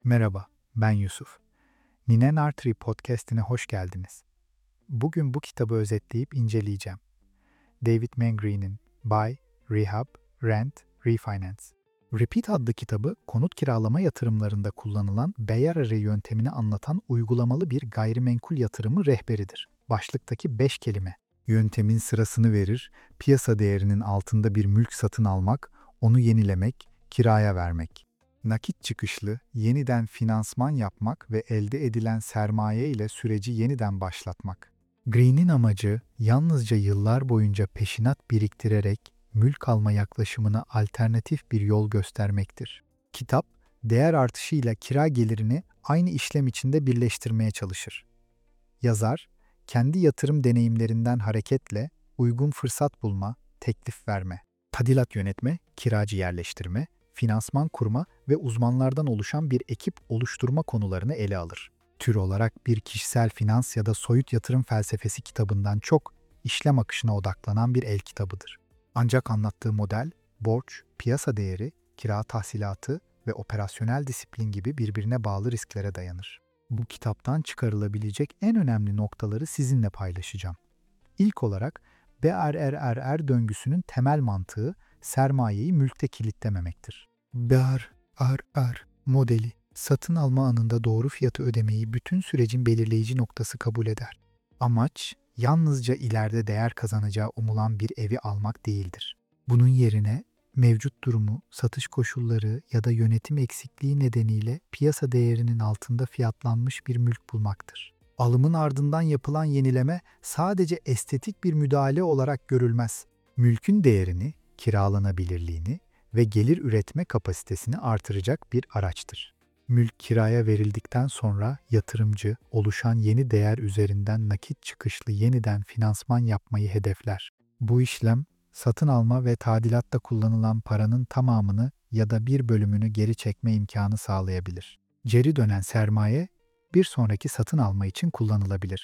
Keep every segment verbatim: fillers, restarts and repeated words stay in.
Merhaba, ben Yusuf. Ninen Artery Podcast'ine hoş geldiniz. Bugün bu kitabı özetleyip inceleyeceğim. David Mangrene'in Buy, Rehab, Rent, Refinance. Repeat adlı kitabı konut kiralama yatırımlarında kullanılan Bayarare yöntemini anlatan uygulamalı bir gayrimenkul yatırımı rehberidir. Başlıktaki beş kelime. Yöntemin sırasını verir, piyasa değerinin altında bir mülk satın almak, onu yenilemek, kiraya vermek. Nakit çıkışlı, yeniden finansman yapmak ve elde edilen sermaye ile süreci yeniden başlatmak. Green'in amacı yalnızca yıllar boyunca peşinat biriktirerek mülk alma yaklaşımına alternatif bir yol göstermektir. Kitap, değer artışıyla kira gelirini aynı işlem içinde birleştirmeye çalışır. Yazar, kendi yatırım deneyimlerinden hareketle uygun fırsat bulma, teklif verme, tadilat yönetme, kiracı yerleştirme, finansman kurma ve uzmanlardan oluşan bir ekip oluşturma konularını ele alır. Tür olarak bir kişisel finans ya da soyut yatırım felsefesi kitabından çok işlem akışına odaklanan bir el kitabıdır. Ancak anlattığı model, borç, piyasa değeri, kira tahsilatı ve operasyonel disiplin gibi birbirine bağlı risklere dayanır. Bu kitaptan çıkarılabilecek en önemli noktaları sizinle paylaşacağım. İlk olarak B R R R R döngüsünün temel mantığı sermayeyi mülkte kilitlememektir. B R R R modeli, satın alma anında doğru fiyatı ödemeyi bütün sürecin belirleyici noktası kabul eder. Amaç, yalnızca ileride değer kazanacağı umulan bir evi almak değildir. Bunun yerine mevcut durumu, satış koşulları ya da yönetim eksikliği nedeniyle piyasa değerinin altında fiyatlanmış bir mülk bulmaktır. Alımın ardından yapılan yenileme sadece estetik bir müdahale olarak görülmez. Mülkün değerini, kiralanabilirliğini ve gelir üretme kapasitesini artıracak bir araçtır. Mülk kiraya verildikten sonra yatırımcı oluşan yeni değer üzerinden nakit çıkışlı yeniden finansman yapmayı hedefler. Bu işlem, satın alma ve tadilatta kullanılan paranın tamamını ya da bir bölümünü geri çekme imkanı sağlayabilir. Geri dönen sermaye, bir sonraki satın alma için kullanılabilir.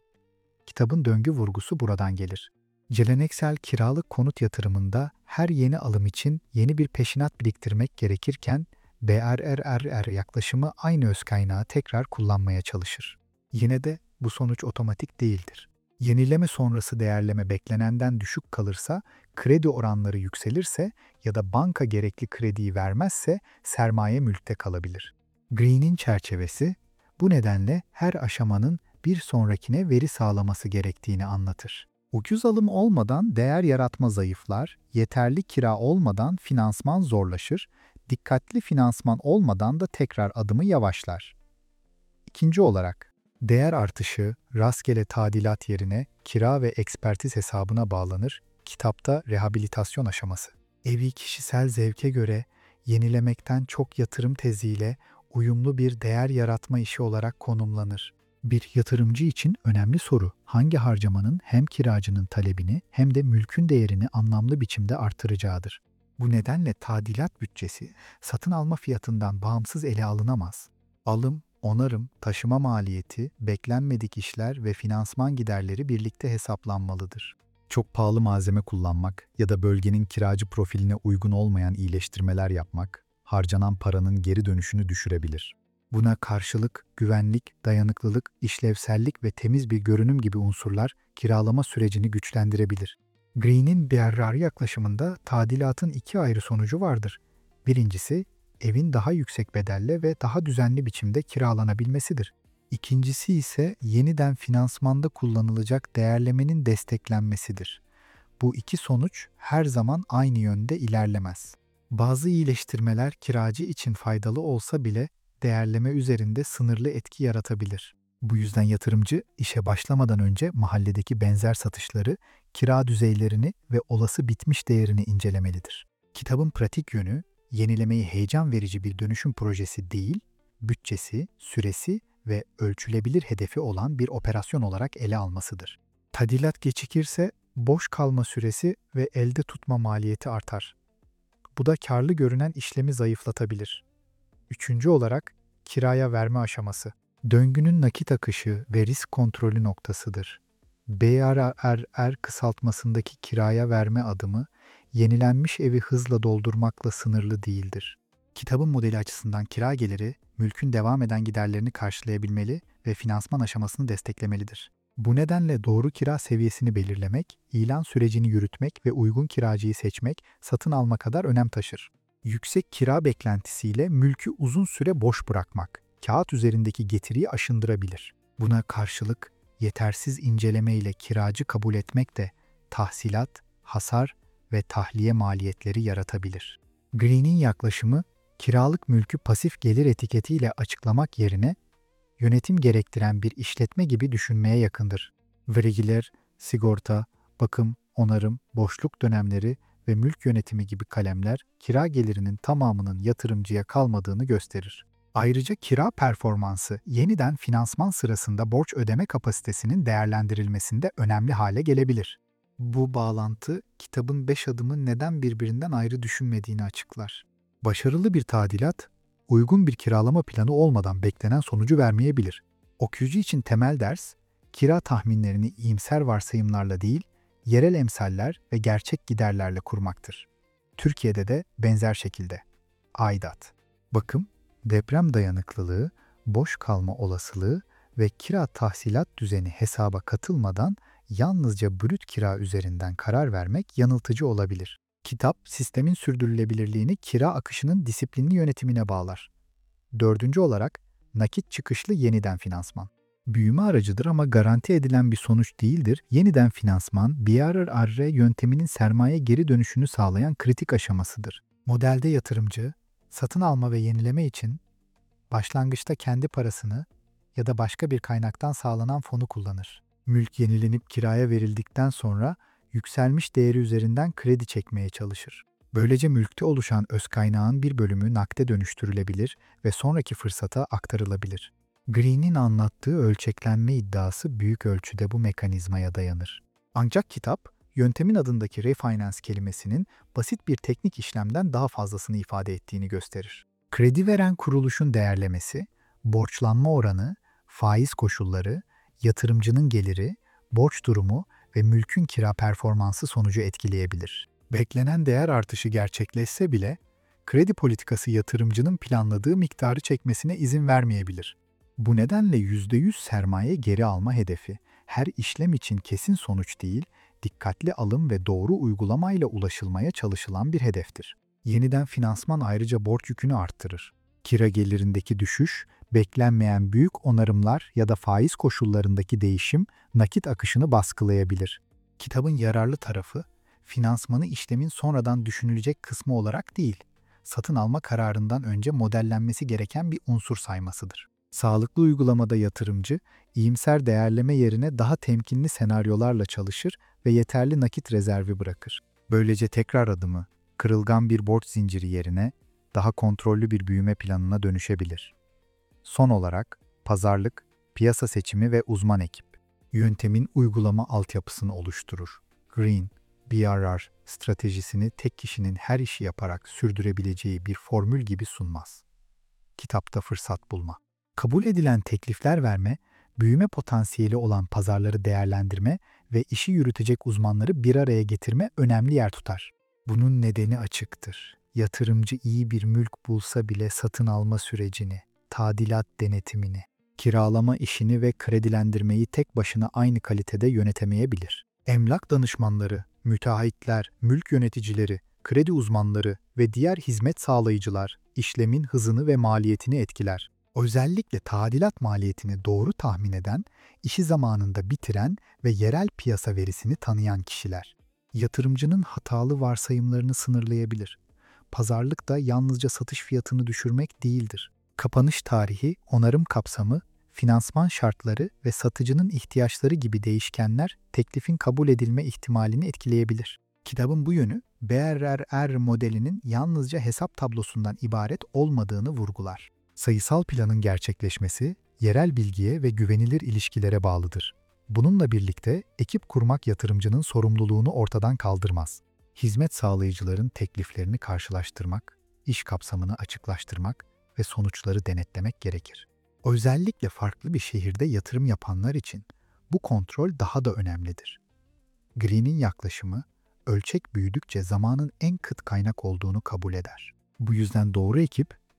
Kitabın döngü vurgusu buradan gelir. Geleneksel kiralık konut yatırımında her yeni alım için yeni bir peşinat biriktirmek gerekirken, B R R R R yaklaşımı aynı öz kaynağı tekrar kullanmaya çalışır. Yine de bu sonuç otomatik değildir. Yenileme sonrası değerleme beklenenden düşük kalırsa, kredi oranları yükselirse ya da banka gerekli krediyi vermezse sermaye mülkte kalabilir. Green'in çerçevesi, bu nedenle her aşamanın bir sonrakine veri sağlaması gerektiğini anlatır. Ucuz alım olmadan değer yaratma zayıflar, yeterli kira olmadan finansman zorlaşır, dikkatli finansman olmadan da tekrar adımı yavaşlar. İkinci olarak, değer artışı rastgele tadilat yerine kira ve ekspertiz hesabına bağlanır, kitapta rehabilitasyon aşaması. Evi kişisel zevke göre yenilemekten çok yatırım teziyle uyumlu bir değer yaratma işi olarak konumlanır. Bir yatırımcı için önemli soru, hangi harcamanın hem kiracının talebini hem de mülkün değerini anlamlı biçimde artıracağıdır. Bu nedenle tadilat bütçesi satın alma fiyatından bağımsız ele alınamaz. Alım, onarım, taşıma maliyeti, beklenmedik işler ve finansman giderleri birlikte hesaplanmalıdır. Çok pahalı malzeme kullanmak ya da bölgenin kiracı profiline uygun olmayan iyileştirmeler yapmak, harcanan paranın geri dönüşünü düşürebilir. Buna karşılık güvenlik, dayanıklılık, işlevsellik ve temiz bir görünüm gibi unsurlar kiralama sürecini güçlendirebilir. Green'in B R R yaklaşımında tadilatın iki ayrı sonucu vardır. Birincisi, evin daha yüksek bedelle ve daha düzenli biçimde kiralanabilmesidir. İkincisi ise yeniden finansmanda kullanılacak değerlemenin desteklenmesidir. Bu iki sonuç her zaman aynı yönde ilerlemez. Bazı iyileştirmeler kiracı için faydalı olsa bile değerleme üzerinde sınırlı etki yaratabilir. Bu yüzden yatırımcı işe başlamadan önce mahalledeki benzer satışları, kira düzeylerini ve olası bitmiş değerini incelemelidir. Kitabın pratik yönü, yenilemeyi heyecan verici bir dönüşüm projesi değil, bütçesi, süresi ve ölçülebilir hedefi olan bir operasyon olarak ele almasıdır. Tadilat gecikirse boş kalma süresi ve elde tutma maliyeti artar. Bu da karlı görünen işlemi zayıflatabilir. Üçüncü olarak kiraya verme aşaması. Döngünün nakit akışı ve risk kontrolü noktasıdır. B R R R kısaltmasındaki kiraya verme adımı, yenilenmiş evi hızla doldurmakla sınırlı değildir. Kitabın modeli açısından kira geliri, mülkün devam eden giderlerini karşılayabilmeli ve finansman aşamasını desteklemelidir. Bu nedenle doğru kira seviyesini belirlemek, ilan sürecini yürütmek ve uygun kiracıyı seçmek satın alma kadar önem taşır. Yüksek kira beklentisiyle mülkü uzun süre boş bırakmak, kağıt üzerindeki getiriyi aşındırabilir. Buna karşılık yetersiz inceleme ile kiracı kabul etmek de tahsilat, hasar ve tahliye maliyetleri yaratabilir. Green'in yaklaşımı, kiralık mülkü pasif gelir etiketiyle açıklamak yerine yönetim gerektiren bir işletme gibi düşünmeye yakındır. Vergiler, sigorta, bakım, onarım, boşluk dönemleri ve mülk yönetimi gibi kalemler kira gelirinin tamamının yatırımcıya kalmadığını gösterir. Ayrıca kira performansı yeniden finansman sırasında borç ödeme kapasitesinin değerlendirilmesinde önemli hale gelebilir. Bu bağlantı kitabın beş adımı neden birbirinden ayrı düşünmediğini açıklar. Başarılı bir tadilat, uygun bir kiralama planı olmadan beklenen sonucu vermeyebilir. Okuyucu için temel ders, kira tahminlerini iyimser varsayımlarla değil, yerel emsaller ve gerçek giderlerle kurmaktır. Türkiye'de de benzer şekilde. Aidat, bakım, deprem dayanıklılığı, boş kalma olasılığı ve kira tahsilat düzeni hesaba katılmadan yalnızca brüt kira üzerinden karar vermek yanıltıcı olabilir. Kitap, sistemin sürdürülebilirliğini kira akışının disiplinli yönetimine bağlar. Dördüncü olarak, nakit çıkışlı yeniden finansman. Büyüme aracıdır ama garanti edilen bir sonuç değildir. Yeniden finansman, B R R R yönteminin sermaye geri dönüşünü sağlayan kritik aşamasıdır. Modelde yatırımcı, satın alma ve yenileme için başlangıçta kendi parasını ya da başka bir kaynaktan sağlanan fonu kullanır. Mülk yenilenip kiraya verildikten sonra yükselmiş değeri üzerinden kredi çekmeye çalışır. Böylece mülkte oluşan öz kaynağın bir bölümü nakde dönüştürülebilir ve sonraki fırsata aktarılabilir. Green'in anlattığı ölçeklenme iddiası büyük ölçüde bu mekanizmaya dayanır. Ancak kitap, yöntemin adındaki refinance kelimesinin basit bir teknik işlemden daha fazlasını ifade ettiğini gösterir. Kredi veren kuruluşun değerlemesi, borçlanma oranı, faiz koşulları, yatırımcının geliri, borç durumu ve mülkün kira performansı sonucu etkileyebilir. Beklenen değer artışı gerçekleşse bile, kredi politikası yatırımcının planladığı miktarı çekmesine izin vermeyebilir. Bu nedenle yüzde yüz sermaye geri alma hedefi, her işlem için kesin sonuç değil, dikkatli alım ve doğru uygulamayla ulaşılmaya çalışılan bir hedeftir. Yeniden finansman ayrıca borç yükünü arttırır. Kira gelirindeki düşüş, beklenmeyen büyük onarımlar ya da faiz koşullarındaki değişim nakit akışını baskılayabilir. Kitabın yararlı tarafı, finansmanı işlemin sonradan düşünülecek kısmı olarak değil, satın alma kararından önce modellenmesi gereken bir unsur saymasıdır. Sağlıklı uygulamada yatırımcı, iyimser değerleme yerine daha temkinli senaryolarla çalışır ve yeterli nakit rezervi bırakır. Böylece tekrar adımı, kırılgan bir borç zinciri yerine daha kontrollü bir büyüme planına dönüşebilir. Son olarak, pazarlık, piyasa seçimi ve uzman ekip, yöntemin uygulama altyapısını oluşturur. Green, B R R stratejisini tek kişinin her işi yaparak sürdürebileceği bir formül gibi sunmaz. Kitapta fırsat bulma. Kabul edilen teklifler verme, büyüme potansiyeli olan pazarları değerlendirme ve işi yürütecek uzmanları bir araya getirme önemli yer tutar. Bunun nedeni açıktır. Yatırımcı iyi bir mülk bulsa bile satın alma sürecini, tadilat denetimini, kiralama işini ve kredilendirmeyi tek başına aynı kalitede yönetemeyebilir. Emlak danışmanları, müteahhitler, mülk yöneticileri, kredi uzmanları ve diğer hizmet sağlayıcılar işlemin hızını ve maliyetini etkiler. Özellikle tadilat maliyetini doğru tahmin eden, işi zamanında bitiren ve yerel piyasa verisini tanıyan kişiler. Yatırımcının hatalı varsayımlarını sınırlayabilir. Pazarlık da yalnızca satış fiyatını düşürmek değildir. Kapanış tarihi, onarım kapsamı, finansman şartları ve satıcının ihtiyaçları gibi değişkenler teklifin kabul edilme ihtimalini etkileyebilir. Kitabın bu yönü, B R R R modelinin yalnızca hesap tablosundan ibaret olmadığını vurgular. Sayısal planın gerçekleşmesi, yerel bilgiye ve güvenilir ilişkilere bağlıdır. Bununla birlikte ekip kurmak yatırımcının sorumluluğunu ortadan kaldırmaz. Hizmet sağlayıcıların tekliflerini karşılaştırmak, iş kapsamını açıklaştırmak ve sonuçları denetlemek gerekir. Özellikle farklı bir şehirde yatırım yapanlar için bu kontrol daha da önemlidir. Green'in yaklaşımı, ölçek büyüdükçe zamanın en kıt kaynak olduğunu kabul eder. Bu yüzden doğru ekip,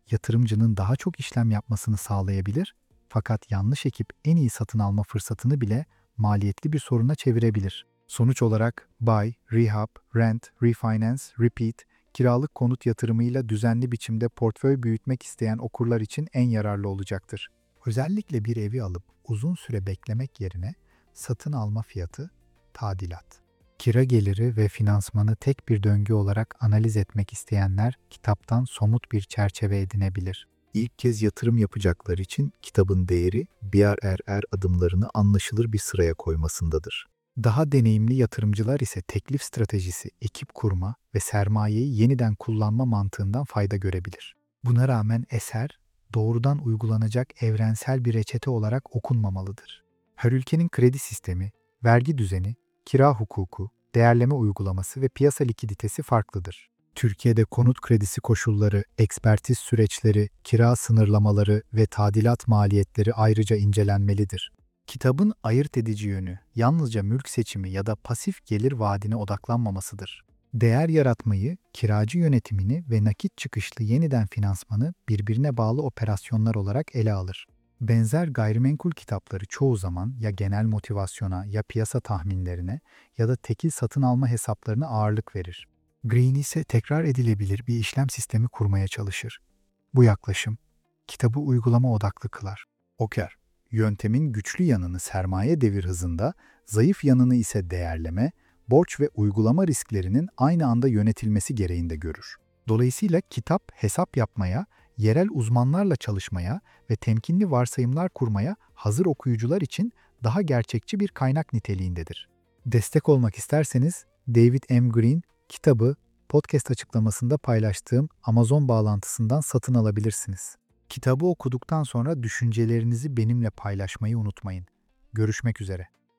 yatırımcının daha çok işlem yapmasını sağlayabilir, fakat yanlış ekip en iyi satın alma fırsatını bile maliyetli bir soruna çevirebilir. Sonuç olarak buy, rehab, rent, refinance, repeat, kiralık konut yatırımıyla düzenli biçimde portföy büyütmek isteyen okurlar için en yararlı olacaktır. Özellikle bir evi alıp uzun süre beklemek yerine satın alma fiyatı, tadilat, kira geliri ve finansmanı tek bir döngü olarak analiz etmek isteyenler kitaptan somut bir çerçeve edinebilir. İlk kez yatırım yapacaklar için kitabın değeri B R R R adımlarını anlaşılır bir sıraya koymasındadır. Daha deneyimli yatırımcılar ise teklif stratejisi, ekip kurma ve sermayeyi yeniden kullanma mantığından fayda görebilir. Buna rağmen eser, doğrudan uygulanacak evrensel bir reçete olarak okunmamalıdır. Her ülkenin kredi sistemi, vergi düzeni, kira hukuku, değerleme uygulaması ve piyasa likiditesi farklıdır. Türkiye'de konut kredisi koşulları, ekspertiz süreçleri, kira sınırlamaları ve tadilat maliyetleri ayrıca incelenmelidir. Kitabın ayırt edici yönü yalnızca mülk seçimi ya da pasif gelir vaadine odaklanmamasıdır. Değer yaratmayı, kiracı yönetimini ve nakit çıkışlı yeniden finansmanı birbirine bağlı operasyonlar olarak ele alır. Benzer gayrimenkul kitapları çoğu zaman ya genel motivasyona, ya piyasa tahminlerine ya da tekil satın alma hesaplarına ağırlık verir. Green ise tekrar edilebilir bir işlem sistemi kurmaya çalışır. Bu yaklaşım, kitabı uygulama odaklı kılar. Oker, yöntemin güçlü yanını sermaye devir hızında, zayıf yanını ise değerleme, borç ve uygulama risklerinin aynı anda yönetilmesi gereğinde görür. Dolayısıyla kitap hesap yapmaya, yerel uzmanlarla çalışmaya ve temkinli varsayımlar kurmaya hazır okuyucular için daha gerçekçi bir kaynak niteliğindedir. Destek olmak isterseniz David M. Green kitabı podcast açıklamasında paylaştığım Amazon bağlantısından satın alabilirsiniz. Kitabı okuduktan sonra düşüncelerinizi benimle paylaşmayı unutmayın. Görüşmek üzere.